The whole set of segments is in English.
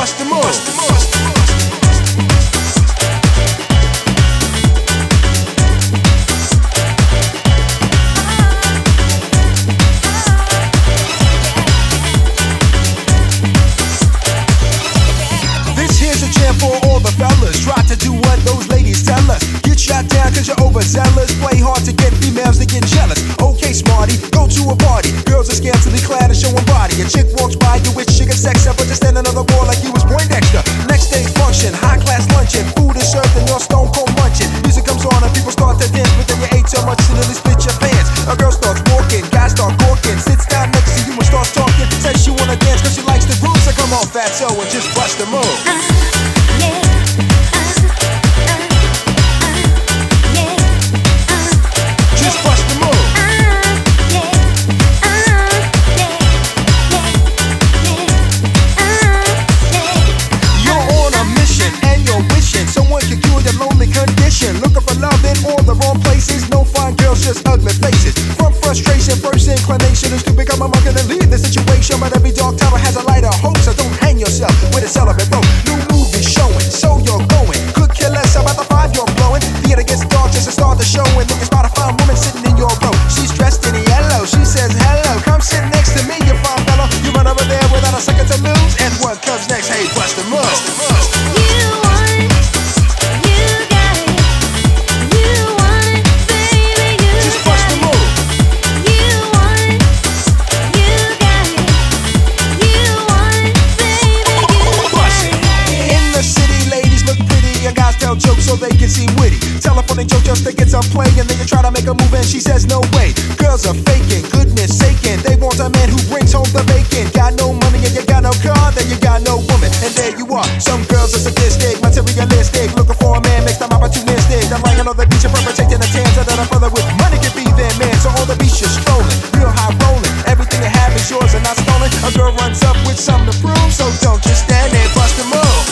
bust the move. For all the fellas, try to do what those ladies tell us. Get shot down cause you're overzealous. Play hard to get females to get jealous. Okay, smarty, go to a party. Girls are scantily clad and showing body. A chick walks by you with sugar sex up, but just stand another wall like you was Poindexter. Next day's function, high class luncheon. Food is served and you're stone cold munching. Music comes on and people start to dance, but then you ate so much you nearly split your pants. A girl starts walking, guys start gawking. Sits down next to you and starts talking. Says she wanna dance cause she likes the groove. So come on, fatso, and just bust the move. Looking for love in all the wrong places. No fine girls, just ugly faces. From frustration, first inclination is to become a monk and leave the situation. But every dark tower has a light of hope, so don't hang yourself with a celibate rope. New movie showing, so you're going. Could kill us about the 5 you're blowing. Theater gets dark just to start the show, and then you spot a fine woman sitting in your row. She's dressed in yellow, she says hello. Come sit next to me, you fine fellow. You run over there without a second to lose, and what comes next? Hey, bust the move. Jokes so they can seem witty. Telephone joke just to get some play, and then you try to make a move and she says no way. Girls are faking, goodness saking. They want a man who brings home the bacon. Got no money and you got no car, then you got no woman, and there you are. Some girls are sadistic, materialistic, looking for a man makes them opportunistic. They're lying on the beach and perpetrating a tan so that a brother with money can be their man. So all the beach is strolling, real high rolling. Everything you have is yours and not stolen. A girl runs up with something to prove, so don't just stand there, bust the move.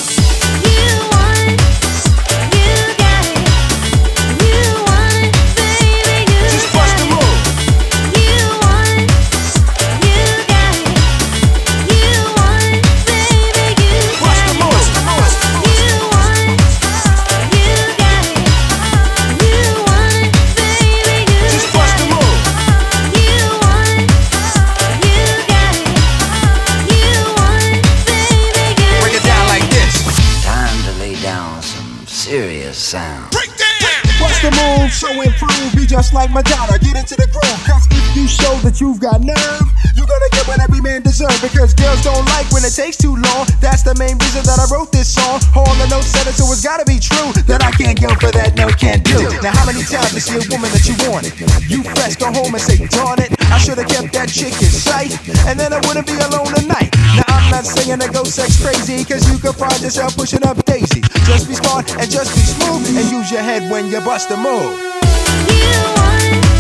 Bust the move, so improve, be just like Madonna, get into the groove. Cause if you show that you've got nerve, you're gonna get what every man deserves. Because girls don't like when it takes too long. That's the main reason that I wrote this song. All the notes said it, so it's gotta be true that I can't go for that, no, can't do. Now how many times you see a woman that you wanted? You fresh, go home and say, darn it, I should've kept that chick in sight, and then I wouldn't be alone tonight. Now I'm not saying to go sex crazy, cause you could find yourself pushing up Daisy. Just be smart and just be smooth, and use your head when you bust a move. You want